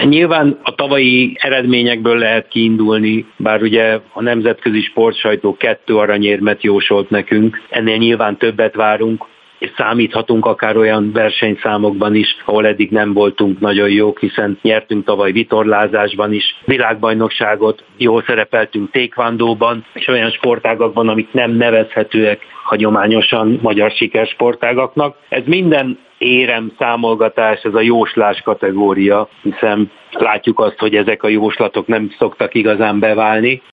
Nyilván a tavalyi eredményekből lehet kiindulni, bár ugye a nemzetközi sportsajtó 2 aranyérmet jósolt nekünk, ennél nyilván többet várunk, és számíthatunk akár olyan versenyszámokban is, ahol eddig nem voltunk nagyon jók, hiszen nyertünk tavaly vitorlázásban is világbajnokságot, jól szerepeltünk taekwondóban, és olyan sportágakban, amik nem nevezhetőek hagyományosan magyar sikersportágaknak. Ez minden érem, számolgatás, ez a jóslás kategória, hiszen látjuk azt, hogy ezek a jóslatok nem szoktak igazán beválni.